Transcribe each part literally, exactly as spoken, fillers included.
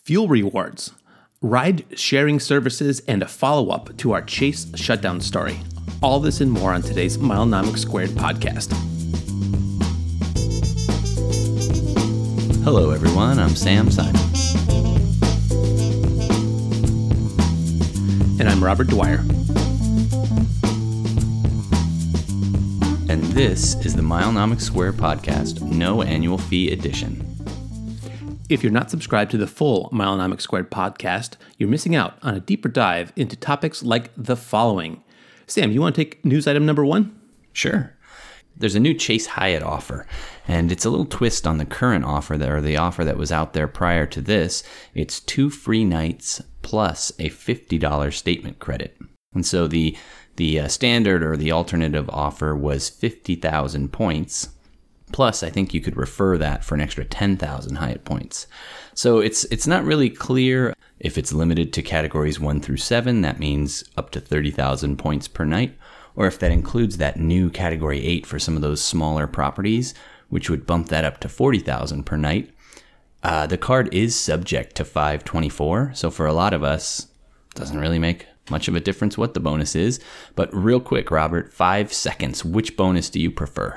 fuel rewards, ride-sharing services, and a follow-up to our Chase shutdown story. All this and more on today's Milenomics Squared podcast. Hello, everyone. I'm Sam Simon. And I'm Robert Dwyer. And this is the Milenomics Squared podcast, no annual fee edition. If you're not subscribed to the full Milenomics Squared podcast, you're missing out on a deeper dive into topics like the following. Sam, you want to take news item number one? Sure. There's a new Chase Hyatt offer, and it's a little twist on the current offer that, or the offer that was out there prior to this. It's two free nights plus a fifty dollars statement credit. And so the the uh, standard or the alternative offer was fifty thousand points. Plus, I think you could refer that for an extra ten thousand Hyatt points. So it's it's not really clear if it's limited to categories one through seven, that means up to thirty thousand points per night, or if that includes that new category eight for some of those smaller properties, which would bump that up to forty thousand per night. Uh, the card is subject to five twenty-four, so for a lot of us, it doesn't really make much of a difference what the bonus is. But real quick, Robert, five seconds, which bonus do you prefer?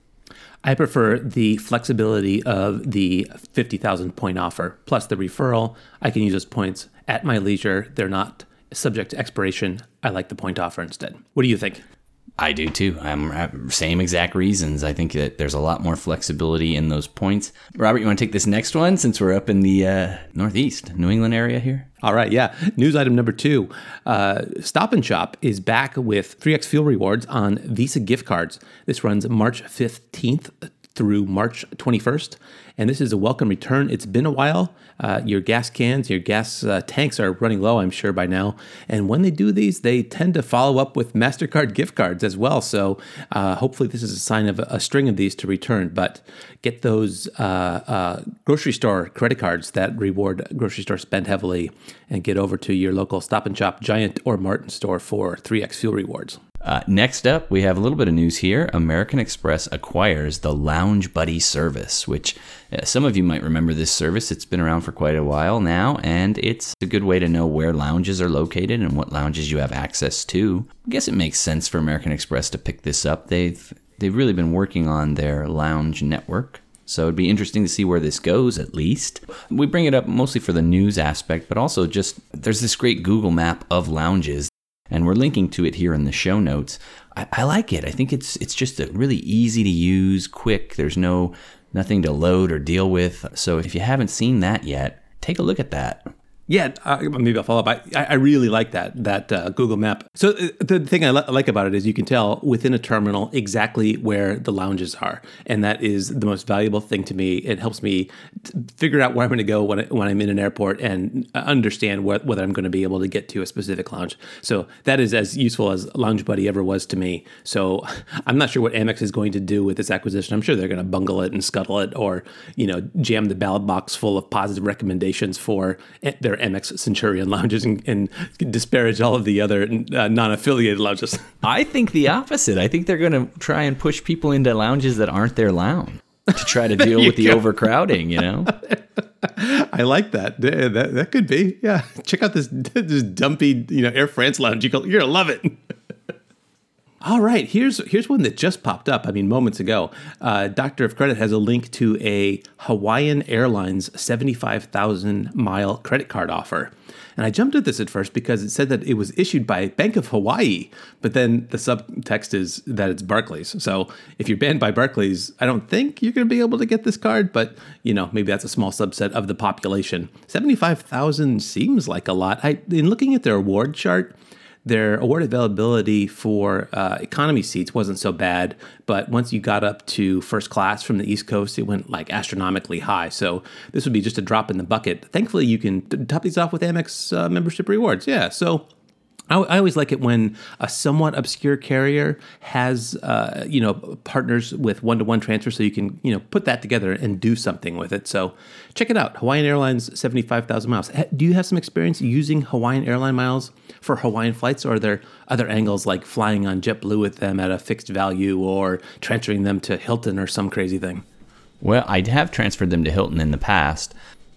I prefer the flexibility of the fifty thousand point offer, plus the referral. I can use those points at my leisure. They're not subject to expiration. I like the point offer instead. What do you think? I do too. I'm same exact reasons. I think that there's a lot more flexibility in those points. Robert, you want to take this next one since we're up in the uh, Northeast, New England area here? All right, yeah. News item number two. Uh, Stop and Shop is back with three X fuel rewards on Visa gift cards. This runs March fifteenth through March twenty-first. And this is a welcome return. It's been a while. Uh, your gas cans, your gas uh, tanks are running low, I'm sure, by now. And when they do these, they tend to follow up with MasterCard gift cards as well. So uh, hopefully this is a sign of a, a string of these to return. But get those uh, uh, grocery store credit cards that reward grocery store spend heavily and get over to your local Stop and Shop, Giant, or Martin store for three X fuel rewards. Uh, next up, we have a little bit of news here. American Express acquires the Lounge Buddy service, which uh, some of you might remember this service. It's been around for quite a while now, and it's a good way to know where lounges are located and what lounges you have access to. I guess it makes sense for American Express to pick this up. They've they've really been working on their lounge network. So it'd be interesting to see where this goes, at least. We bring it up mostly for the news aspect, but also just there's this great Google map of lounges, and we're linking to it here in the show notes. I, I like it. I think it's it's just a really easy to use, quick. There's no nothing to load or deal with. So if you haven't seen that yet, take a look at that. Yeah, uh, maybe I'll follow up. I, I really like that that uh, Google map. So uh, the thing I li- like about it is you can tell within a terminal exactly where the lounges are, and that is the most valuable thing to me. It helps me t- figure out where I'm going to go when I, when I'm in an airport and understand what, whether I'm going to be able to get to a specific lounge. So that is as useful as Lounge Buddy ever was to me. So I'm not sure what Amex is going to do with this acquisition. I'm sure they're going to bungle it and scuttle it, or you know, jam the ballot box full of positive recommendations for their Amex Centurion lounges and, and disparage all of the other uh, non-affiliated lounges. I think the opposite. I think they're going to try and push people into lounges that aren't their lounge to try to deal with the go. overcrowding, you know? I like that. that. That could be. Yeah. Check out this this dumpy, you know, Air France lounge. You're going to love it. All right, here's here's one that just popped up, I mean, moments ago. Uh, Doctor of Credit has a link to a Hawaiian Airlines seventy-five thousand mile credit card offer. And I jumped at this at first because it said that it was issued by Bank of Hawaii, but then the subtext is that it's Barclays. So if you're banned by Barclays, I don't think you're going to be able to get this card, but, you know, maybe that's a small subset of the population. seventy-five thousand seems like a lot. I, in looking at their award chart, their award availability for uh, economy seats wasn't so bad, but once you got up to first class from the East Coast, it went like astronomically high. So this would be just a drop in the bucket. Thankfully, you can t- top these off with Amex uh, membership rewards. Yeah, so I, I always like it when a somewhat obscure carrier has, uh, you know, partners with one-to-one transfer, so you can, you know, put that together and do something with it. So check it out. Hawaiian Airlines, seventy-five thousand miles. Do you have some experience using Hawaiian Airline miles for Hawaiian flights, or are there other angles like flying on JetBlue with them at a fixed value or transferring them to Hilton or some crazy thing? Well, I have transferred them to Hilton in the past.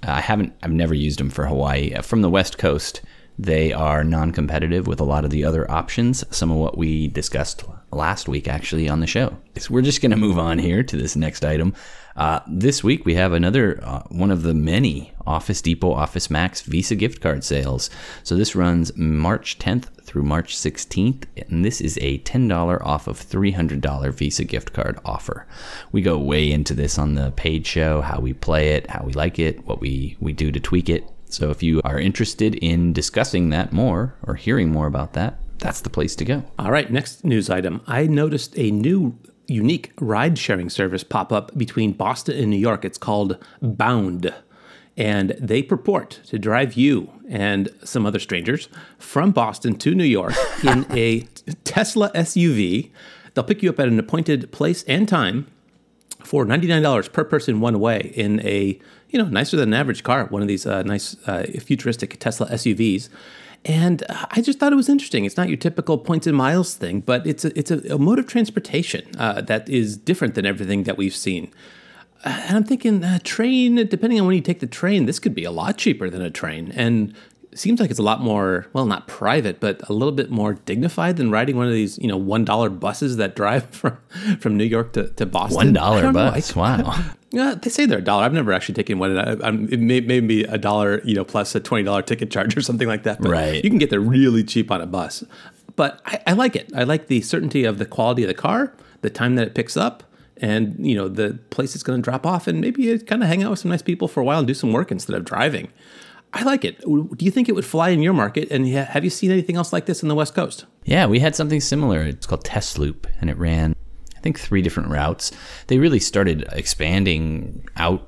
I haven't, I've never used them for Hawaii. From the West Coast, they are non-competitive with a lot of the other options, some of what we discussed last week actually on the show. So we're just going to move on here to this next item. Uh, this week we have another uh, one of the many Office Depot Office Max Visa gift card sales. So this runs March tenth through March sixteenth, and this is a ten dollars off of three hundred dollars Visa gift card offer. We go way into this on the paid show, how we play it, how we like it, what we, we do to tweak it. So if you are interested in discussing that more or hearing more about that, that's the place to go. All right, next news item. I noticed a new unique ride-sharing service pop up between Boston and New York. It's called Bound, and they purport to drive you and some other strangers from Boston to New York in a Tesla S U V. They'll pick you up at an appointed place and time for ninety-nine dollars per person one way in a, you know, nicer than average car, one of these uh, nice uh, futuristic Tesla S U Vs. And I just thought it was interesting. It's not your typical points and miles thing, but it's a, it's a, a mode of transportation uh, that is different than everything that we've seen. Uh, and I'm thinking, uh, train, depending on when you take the train, this could be a lot cheaper than a train. And it seems like it's a lot more, well, not private, but a little bit more dignified than riding one of these, you know, one dollar buses that drive from, from New York to, to Boston. one dollar bus, wow. Yeah, they say they're a dollar. I've never actually taken one. I, I'm, it may, may be a dollar, you know, plus a twenty dollars ticket charge or something like that. But right. You can get there really cheap on a bus. But I, I like it. I like the certainty of the quality of the car, the time that it picks up, and, you know, the place it's going to drop off, and maybe kind of hang out with some nice people for a while and do some work instead of driving. I like it. Do you think it would fly in your market? And have you seen anything else like this in the West Coast? Yeah, we had something similar. It's called Test Loop, and it ran, I think, three different routes. They really started expanding out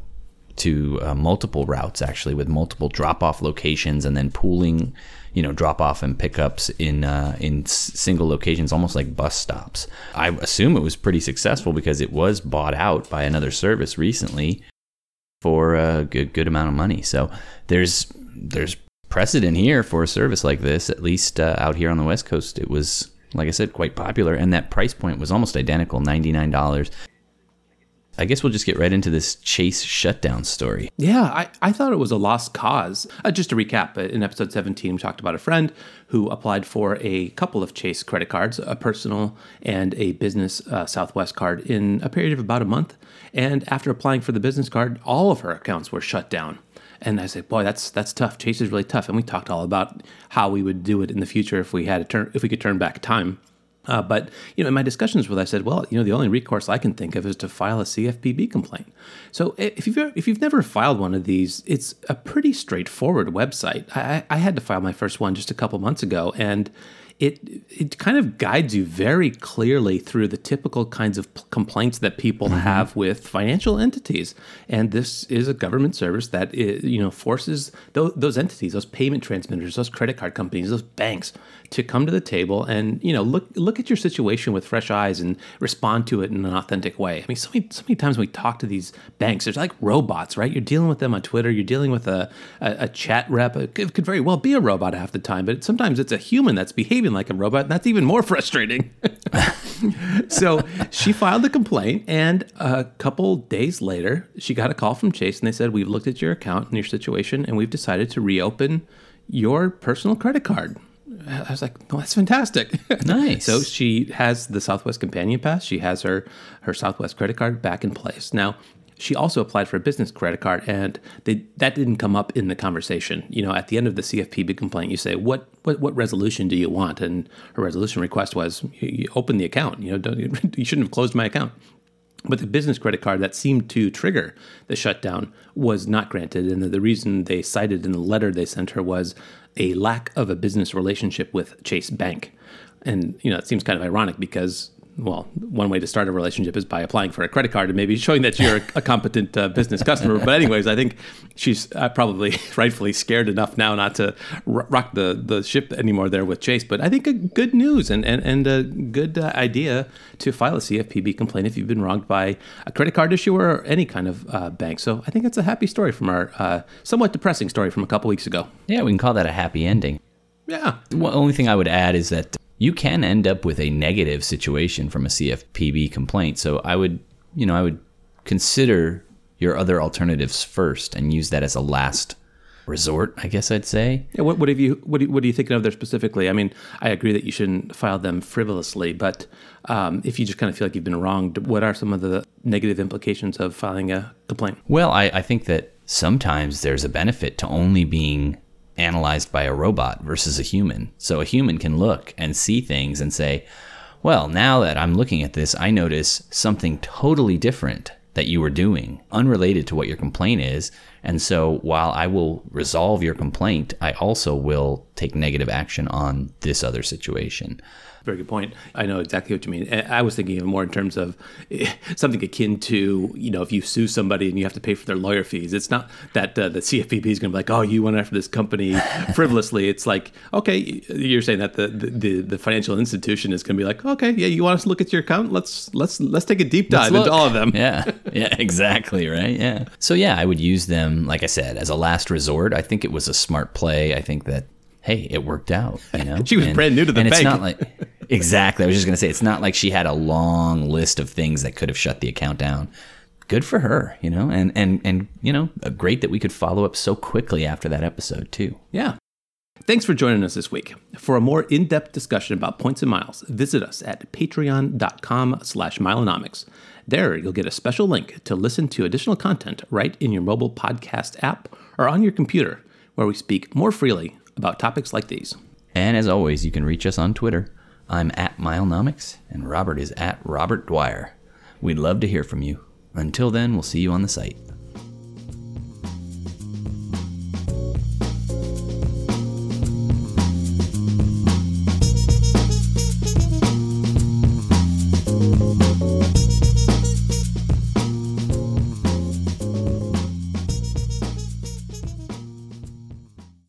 to uh, multiple routes, actually, with multiple drop-off locations, and then pooling, you know, drop-off and pickups in uh, in s- single locations, almost like bus stops. I assume it was pretty successful because it was bought out by another service recently for a good good amount of money. So there's there's precedent here for a service like this. At least uh, out here on the West Coast, it was, like I said, quite popular, and that price point was almost identical, ninety-nine dollars. I guess we'll just get right into this Chase shutdown story. Yeah, I, I thought it was a lost cause. Uh, just to recap, in episode seventeen, we talked about a friend who applied for a couple of Chase credit cards, a personal and a business uh, Southwest card, in a period of about a month. And after applying for the business card, all of her accounts were shut down. And I said, boy, that's that's tough. Chase is really tough. And we talked all about how we would do it in the future if we had a turn, if we could turn back time. Uh, but, you know, in my discussions with, I said, well, you know, the only recourse I can think of is to file a C F P B complaint. So if you've, if you've never filed one of these, it's a pretty straightforward website. I, I had to file my first one just a couple months ago, and it it kind of guides you very clearly through the typical kinds of p- complaints that people mm-hmm. have with financial entities. And this is a government service that, is, you know, forces those, those entities, those payment transmitters, those credit card companies, those banks to come to the table and, you know, look look at your situation with fresh eyes and respond to it in an authentic way. I mean, so many, so many times when we talk to these banks, there's like robots, right? You're dealing with them on Twitter. You're dealing with a, a, a chat rep. It could, could very well be a robot half the time, but sometimes it's a human that's behaving like a robot, and that's even more frustrating. So she filed the complaint, and a couple days later, she got a call from Chase, and they said, we've looked at your account and your situation, and we've decided to reopen your personal credit card. I was like, oh, that's fantastic. Nice. So she has the Southwest Companion Pass. She has her, her Southwest credit card back in place. Now, she also applied for a business credit card, and they, that didn't come up in the conversation. You know, at the end of the C F P B complaint, you say, what what, what resolution do you want? And her resolution request was, you, you open the account. You know, don't, you shouldn't have closed my account. But the business credit card that seemed to trigger the shutdown was not granted. And the, the reason they cited in the letter they sent her was a lack of a business relationship with Chase Bank. And, you know, it seems kind of ironic because, well, one way to start a relationship is by applying for a credit card and maybe showing that you're a competent uh, business customer. But anyways, I think she's uh, probably rightfully scared enough now not to r- rock the, the ship anymore there with Chase. But I think a good news and, and, and a good uh, idea to file a C F P B complaint if you've been wronged by a credit card issuer or any kind of uh, bank. So I think it's a happy story from our uh, somewhat depressing story from a couple weeks ago. Yeah, we can call that a happy ending. Yeah. The only thing I would add is that you can end up with a negative situation from a C F P B complaint. So I would, you know, I would consider your other alternatives first and use that as a last resort, I guess I'd say. Yeah, what, what have you? What, do you, what are you thinking of there specifically? I mean, I agree that you shouldn't file them frivolously, but um, if you just kind of feel like you've been wronged, what are some of the negative implications of filing a complaint? Well, I, I think that sometimes there's a benefit to only being analyzed by a robot versus a human. So a human can look and see things and say, well, now that I'm looking at this, I notice something totally different that you were doing, unrelated to what your complaint is. And so while I will resolve your complaint, I also will take negative action on this other situation. Very good point. I know exactly what you mean. I was thinking of more in terms of something akin to, you know, if you sue somebody and you have to pay for their lawyer fees. It's not that uh, the C F P B is going to be like, oh, you went after this company frivolously. It's like, okay, you're saying that the the, the financial institution is going to be like, okay, yeah, you want us to look at your account? Let's let's let's take a deep dive into all of them. Yeah, yeah, exactly, right? Yeah. So yeah, I would use them, like I said, as a last resort. I think it was a smart play. I think that, hey, it worked out. You know, she was and, brand new to the and bank. It's not like exactly. I was just gonna say it's not like she had a long list of things that could have shut the account down. Good for her, you know, and and and you know, great that we could follow up so quickly after that episode too. Yeah. Thanks for joining us this week. For a more in-depth discussion about points and miles, visit us at patreon.com slash milenomics. There, you'll get a special link to listen to additional content right in your mobile podcast app or on your computer, where we speak more freely about topics like these. And as always, you can reach us on Twitter. I'm at Milenomics, and Robert is at Robert Dwyer. We'd love to hear from you. Until then, we'll see you on the site.